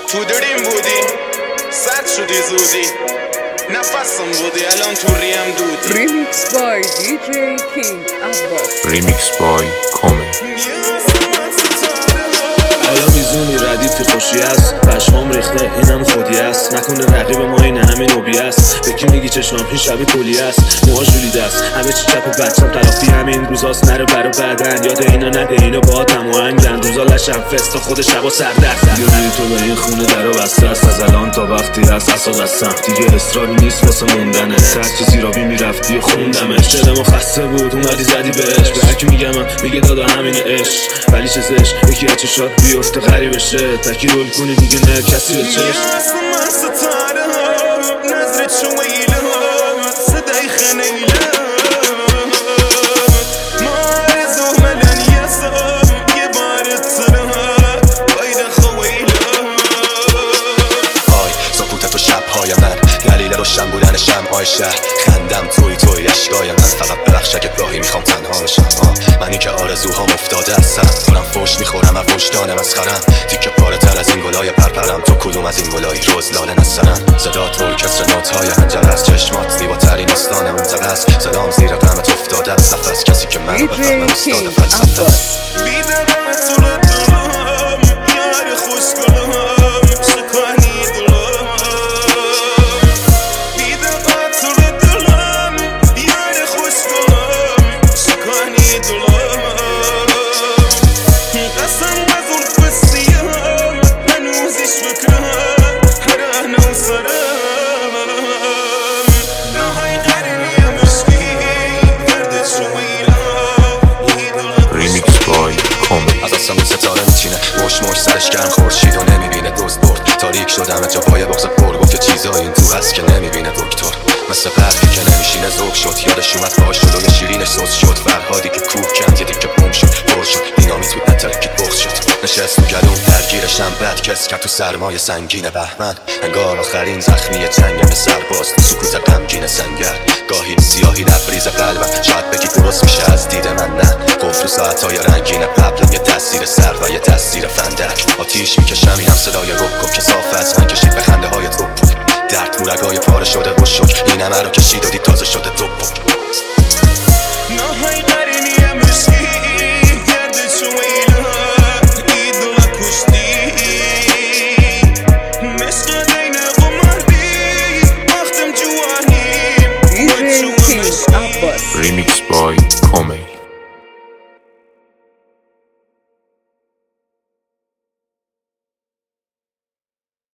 تو دریم بودی سرد شدی زودی نفسم بودی الان تو ریم دودی. Remix by DJ King Abbas. Remix by Kome. آیا میزونی ردیف خوشی است پشمام ریخته اینم خودی است نکنه رقیب ما اینه همین اوبی است به کی میگی چشمام این شبیه کلی است موها جولیده است همه چی چپ و بچم تلافی همین روزاست نره برا بعدن یاد اینا نده اینا با هم و هنگن روزا لشم فست تا خود شبا سردرد دیاری تو به این خونه درو بسته است از الان تا وقتی هست اصلا قسم دیگه اصراری نیست واسه موندنه سر چیزی را بی میرفتی و خوندمش دلمو خسته بود اومدی زدی بهش به هرکی میگم میگه دادا همین عشق ولی چه زش یکی از چشات بیفته غریبشه تکی رول کنی دیگه نه کسی به چشم من ستاره نظرت شویله صدای خنیله ما آرزو ملن یسا یه بارت سرم باید خویله آی سکوتت و شبهای من دلیل روشن بودن شمعای شهر خندم توی اشکای من فقط برخشه که گاهی میخوام تنها بشم منی که آرزوهام افتاده از سر دارم فوش میخورم از وجدان مسخرم تیکه پاره تر از این گلای پرپرم تو کدوم از این گلایی روز لاله نسرم صدات ارکستر نوت‌های هنجره از چشمات زیباترین استان منطقه است صدام زیر قمت افتاده از نفس کسی که من بفهمم استاد فلسفه است آسمون ستاره میچینه مش سرش گرم خورشید و نمیبینه دوست برد تاریک شدم جا پای بغض پر گفت یه چیزایی این تو هست که نمیبینه دکتر مثل برفی که نمیشینه ذوق شد یادش اومد باهاش شد و یه شیرینش سوز شد فرهادی که کوه کند یه دیگه بوم شد پر شد دینامی تو اترکی بغض شد نشست تو گلوم درگیرشم بد کس کرد تو سرمای سنگین بهمن انگار آخرین زخمی جنگم سرباز تو سکوت غمگین سنگر گاهی سیاهی لبریز قلبم شاید بگی درست میشه از دید من نه قفل ساعتای رنگین قبلم یه دستیر سر و یه دستیر فندک آتیش میکشم اینم صدای رک که صاف از من کشید به خنده های تو درد مورگای پاره شده و شک این همه رو کشید و دید تازه شده دو نهای قرینی مشکی گرد شویله ایدو کشتی مشق دین قمردی وقتم جوانی DJ King Abbas. Remix by Kome.